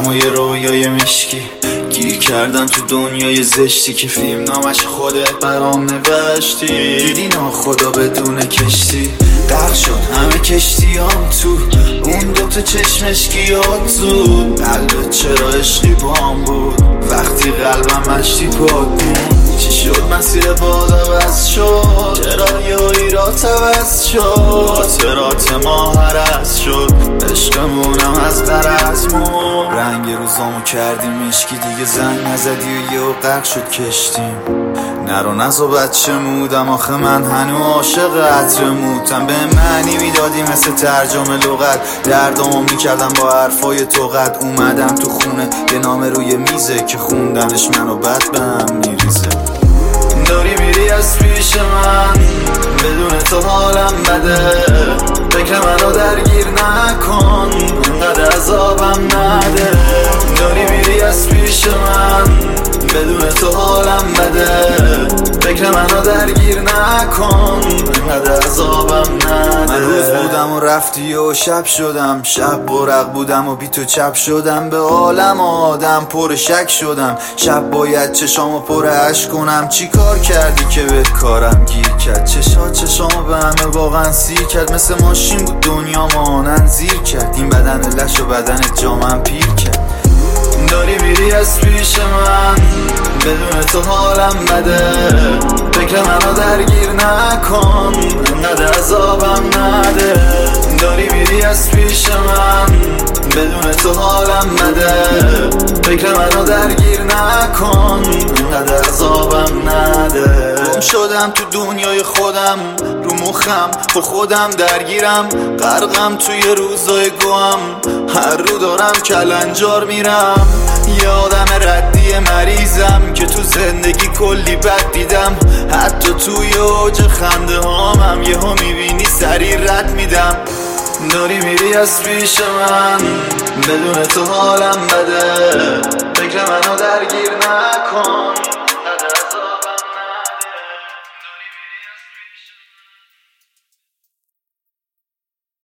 خودم و یه رویای مشکی گیر کردم تو دنیای زشتی که فیلم نامش خودت برام نوشتی. دیدی ناخدا بدون کشتی غرق شد همه کشتیام تو اون دوتا چشمش گیاد زود. قلبت چرا عشقی بام بود وقتی قلبم مشتی پاک بود. چی شد مسیر باد عوض شد چرا یایی را عوض شد. خاطرات ما هرس شد عشقمونم از قرض مون. رنگ روزامو کردیم مشکی دیگه زنگ نزدی و یهو غرق شد کشتیم. نرو نزا بچه مودم آخه من هنو عاشق عطر موتم. به معنی میدادی مثل ترجمه لغت دردامو میکردم با حرفای تو قد. اومدم تو خونه یه نامه روی میزه که خوندنش منو بد به هم میریزه. داری میری از پیش من بدون تو حالم بده. فکر منو درگیر نکن انقدر عذابم نده. داری میری از پیش من بدون تو حالم بده. فکر منو درگیر نکن انقدر عذابم نده. من روز بودم و رفتی و شب شدم. شب برق بودم و بی تو چپ شدم. به عالم آدم پر شک شدم. شب باید چشامو پر عشق کنم. چی کار کردی که بهت کارم گیر کرد. چشامو به همه واقعا سیر کرد. مثل ماشین بود دنیا مانن زیر کرد. این بدن لش و بدن جامم پیر کرد. داری میری از پیش من بدون تو حالم بده. فکر منو درگیر نکن انقدر عذابم نده. داری میری از پیش من بدون تو حالم بده. فکر منو درگیر نکن انقدر عذابم نده. گم شدم تو دنیای خودم رو مخم با خودم درگیرم. غرقم توی روزای گوهم هر رو دارم کلنجار میرم. یه آدم ردی مریضم که تو زندگی کلی بد دیدم. حتی توی اوج خنده هامم یهو میبینی سریع رد میدم. داری میری از پیش من بدون تو حالم بده. فکر منو درگیر